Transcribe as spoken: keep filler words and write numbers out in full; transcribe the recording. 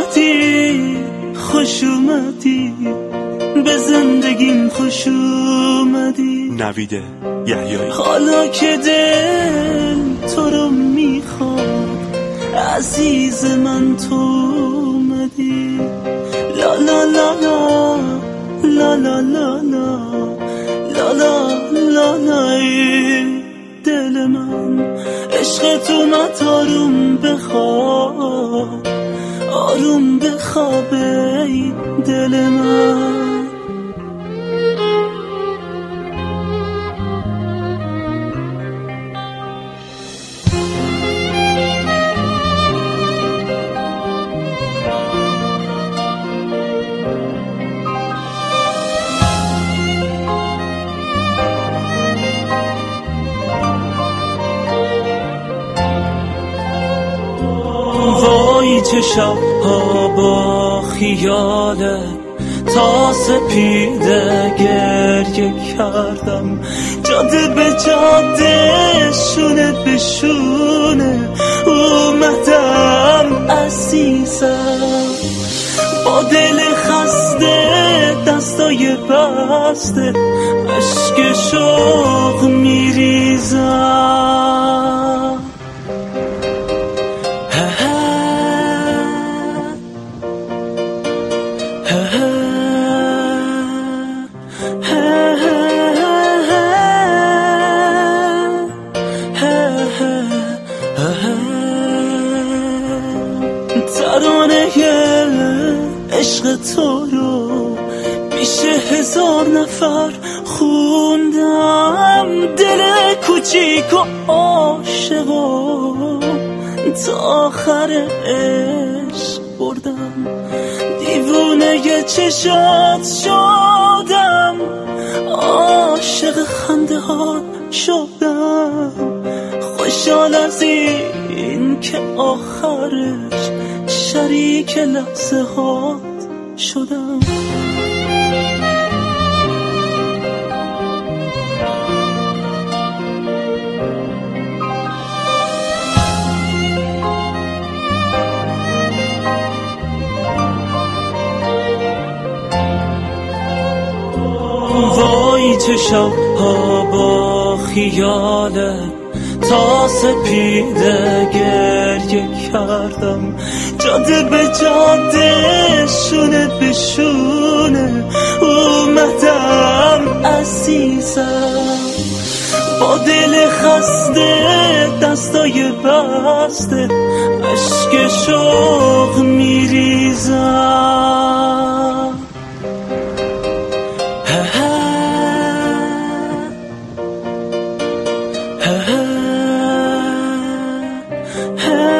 اومدی خوش اومدی به زندگیم خوش اومدی نوید یحیایی. حالا که دل تو رو میخواد عزیز من تو اومدی لا لا لا لا لا لا لا لا لا لا لا دل من عشقت اومد آروم بخواب آروم بخوابه ای دل من وای چه شب‌ها با خیالت تا سپیده گریه کردم جاده به جاده شونه به شونه اومدم عزیزم با دل خسته دستای بسته اشک شوق میریزم ترانه عشق تو رو پیش هزار نفر خوندم دل کوچیک و عاشقو تا آخر عشق بردم دیوونه چشات شدم عاشق خنده ها شدم خوشحال از این که آخرش شریک لحظه هات شدم وای چه شب‌ها با خیالت تا سپیده گریه کردم جاده به جاده شونه به شونه اومدم عزیزم با دل خسته دستای بسته اشک شوق میریزم hey